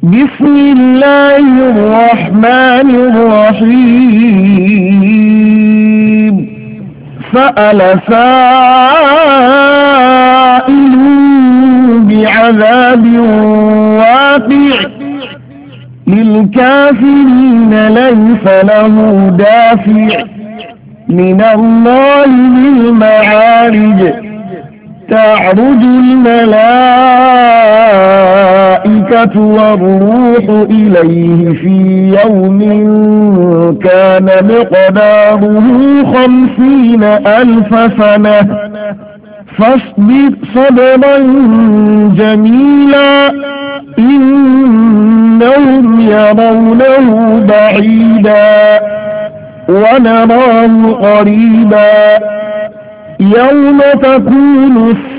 بسم الله الرحمن الرحيم سأل سائل بعذاب واقع للكافرين ليس له دافع من الله ذي المعارج تعرج الملائكة والروح إليه في يوم كان مقداره 50,000 سنة فاصبر صبرا جميلا إنهم يرونه بعيدا ونراه قريبا يوم تكون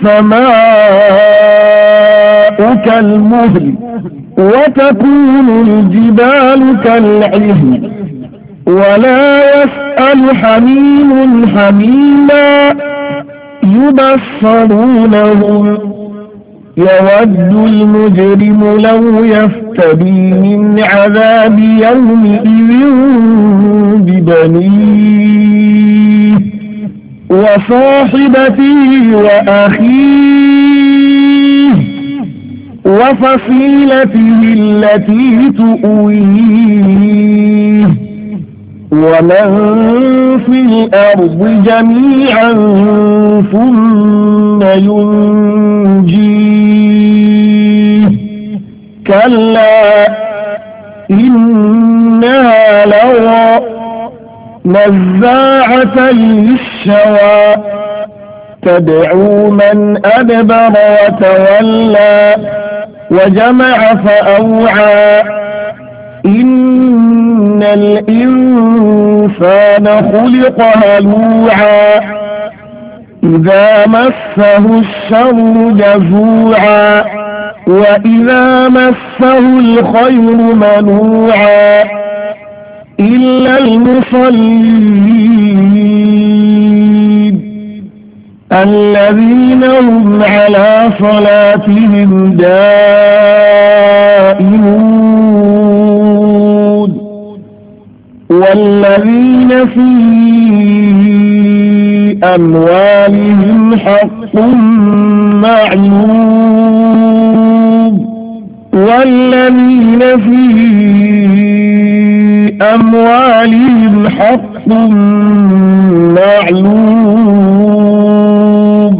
السماء كالمهل وتكون الجبال كالعهن ولا يسأل حميم حميما يبصرونهم يود المجرم لو يفتدي من عذاب يومئذ ببنيه وصاحبته وأخيه وفصيلته التي تؤويه ومن في الأرض جميعا ثم ينجيه كلا إنها لظى نزاعة للشوى تدعو من أدبر وتولى وجمع فأوعى إن الإنسان خلق هلوعا إذا مسه الشر جزوعا وإذا مسه الخير منوعا إلا المصلين الذين هم على صلاتهم دائمون والذين في أموالهم حق معلوم والذين في أموالهم حق معلوم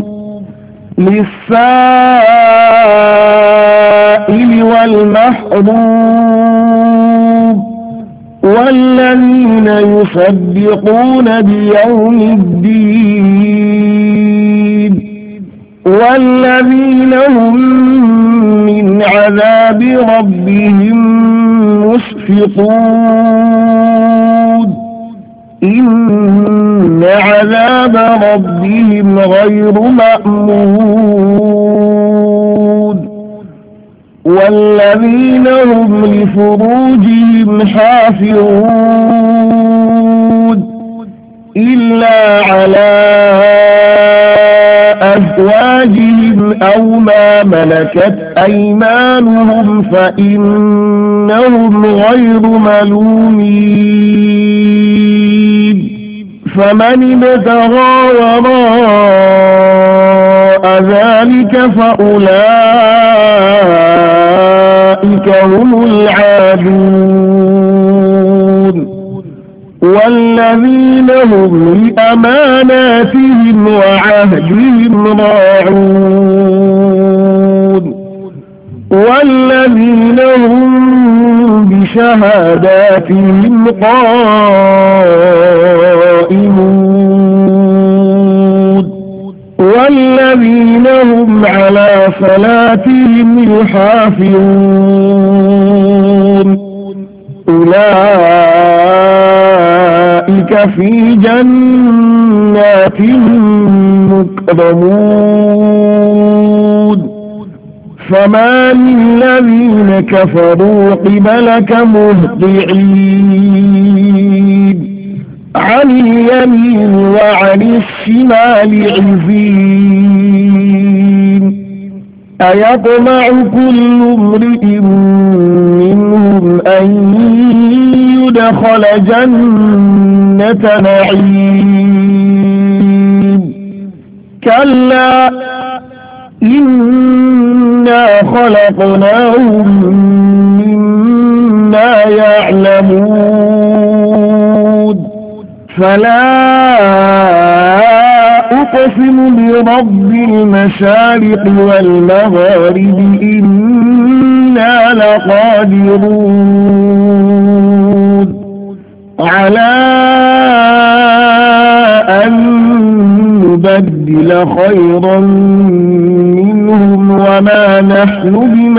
للسائل والمحروم والذين يصدقون بيوم الدين والذين هم من عذاب ربهم مشفقون إن عذاب ربهم غير مأمون والذين هم لفروجهم حافظون إلا على أزواجهم أو ما ملكت أيمانهم فإنهم غير ملومين فمن ابتغى وراء ذلك فأولئك هم العادون والذين هم لأماناتهم وعهدهم راعون والذين هم بشهاداتهم قائمون والذين هم على صلاتهم يحافظون أولئك في جنات مكرمون فما للذين كفروا قبلك مهطعين عن اليمين وعن الشمال عزين أيطمع كل امرئ دخل جنة نعيم كلا إنا خلقناهم مما يعلمون فلا أقسم برب المشارق والمغارب إنا لقادرون على أن نبدل خيرا منهم وما نحن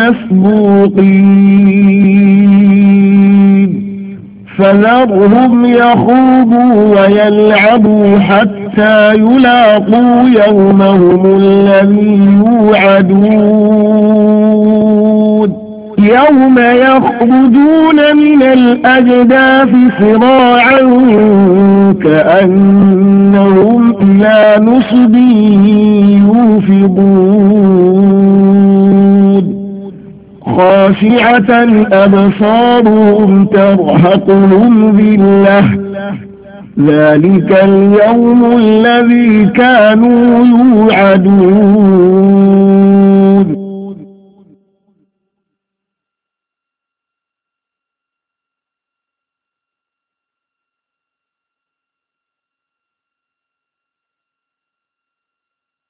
بمسبوقين فذرهم يخوضوا ويلعبوا حتى يلاقوا يومهم الذي يوعدون يوم يخرجون من الأجداث سراعا كأنهم إلى نصب يوفضون خاشعة أبصارهم ترهقهم ذلة ذلك اليوم الذي كانوا يوعدون